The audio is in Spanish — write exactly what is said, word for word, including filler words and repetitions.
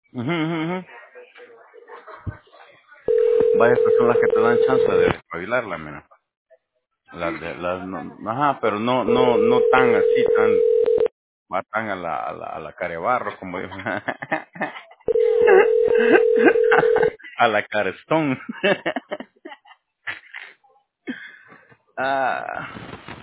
Ujú, ujú, ujú. Vaya, estas son las que te dan chance de espabilarla, mira. Las de, las, no, ajá, pero no, no, no tan así, tan, va tan a la, a la, a la carebarro, como dijo. A la carestón. Ah.